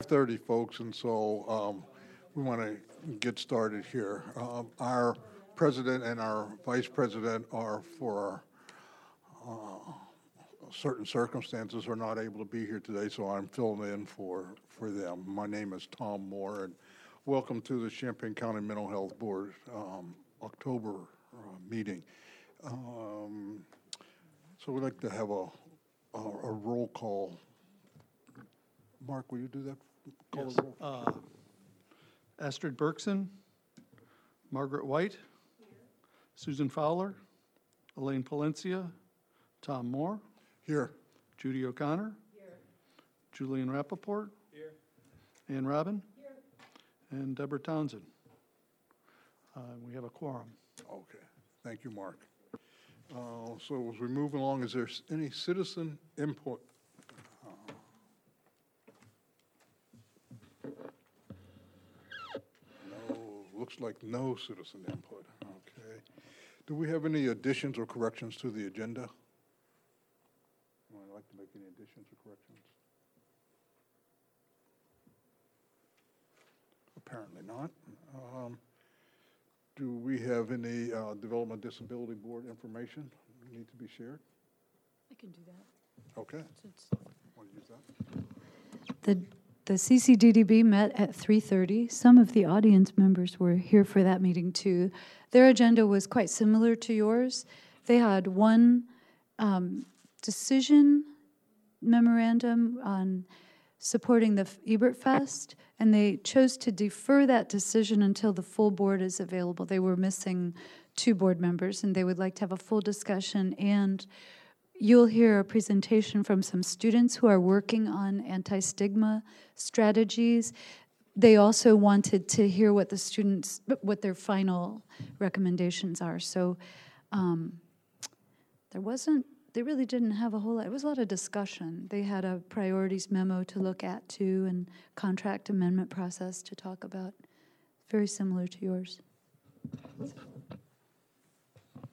5:30, folks, and so we want to get started here. Our president and our vice president are, for certain circumstances, are not able to be here today, so I'm filling in for them. My name is Tom Moore, and welcome to the Champaign County Mental Health Board October meeting. So we'd like to have a roll call. Mark, will you do that? Call Yes. the roll. Astrid Berkson, Margaret White, Susan Fowler, Elaine Palencia, Tom Moore, Here. Judy O'Connor, Julian Rappaport, Ann Robin, and Deborah Townsend. We have a quorum. Okay. Thank you, Mark. So as we move along, is there any citizen input? No, looks like no citizen input. Okay. Do we have any additions or corrections to the agenda? Would I like to make any additions or corrections? Apparently not. Do we have any Development Disability Board information that need to be shared? I can do that. Okay. Since Want to use that? the CCDDB met at 3:30. Some of the audience members were here for that meeting too. Their agenda was quite similar to yours. They had one decision memorandum on supporting the Ebert Fest, and they chose to defer that decision until the full board is available. They were missing 2 board members, and they would like to have a full discussion, and you'll hear a presentation from some students who are working on anti-stigma strategies. They also wanted to hear what the students, what their final recommendations are. So they really didn't have a whole lot. It was a lot of discussion. They had a priorities memo to look at too, and contract amendment process to talk about. Very similar to yours.